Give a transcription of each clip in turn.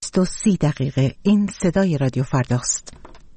20:30 این صدای رادیو فرداست.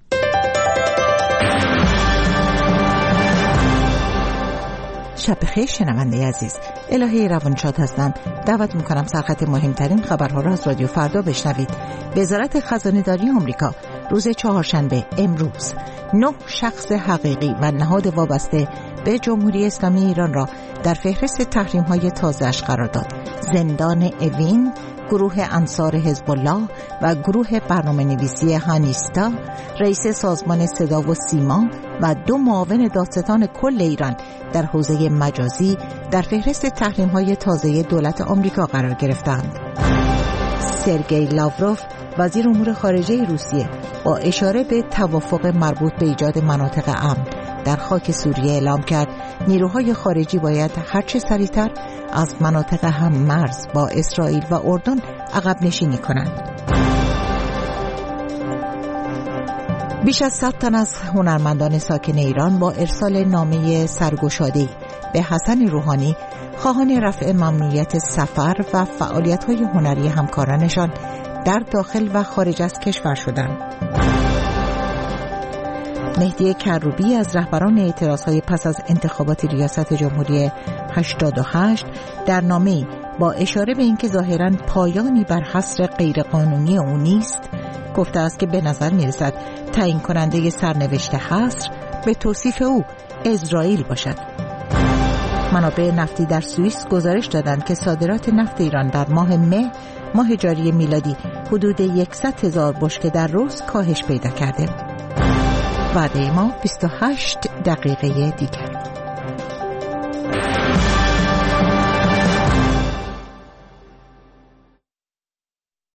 شب بخیر شنونده عزیز، الهه روانشاد هستم. دعوت میکنم سرخط مهمترین خبرها را از رادیو فردا بشنوید. وزارت خزانه‌داری آمریکا روز چهارشنبه امروز 9 شخص حقیقی و نهاد وابسته به جمهوری اسلامی ایران را در فهرست تحریم‌های تازه‌اش قرار داد. زندان اوین، گروه انصار حزب الله و گروه برنامه‌نویسی هانیستا، رئیس سازمان صدا و سیما و 2 معاون دادستان کل ایران در حوزه مجازی در فهرست تحریم‌های تازه دولت آمریکا قرار گرفتند. سرگئی لاوروف وزیر امور خارجه روسیه با اشاره به توافق مربوط به ایجاد مناطق امن در خاک سوریه اعلام کرد نیروهای خارجی باید هرچه سریعتر از مناطق هم مرز با اسرائیل و اردن عقب نشینی کنند. بیش از 100 تن از هنرمندان ساکن ایران با ارسال نامه سرگشاده‌ای به حسن روحانی خواهان رفع ممنوعیت سفر و فعالیت‌های هنری همکارانشان در داخل و خارج از کشور شدند. مهدی کروبی از رهبران اعتراضهای پس از انتخابات ریاست جمهوری 88 در نامه‌ای با اشاره به اینکه ظاهراً پایانی بر حصر غیرقانونی او نیست، گفته است که به نظر می‌رسد تعیین کننده سرنوشت حصر به توصیف او اسرائیل باشد. منابع نفتی در سوئیس گزارش دادند که صادرات نفت ایران در ماه جاری میلادی حدود 100,000 بشکه در روز کاهش پیدا کرده. وعده ما 28 دقیقه دیگر.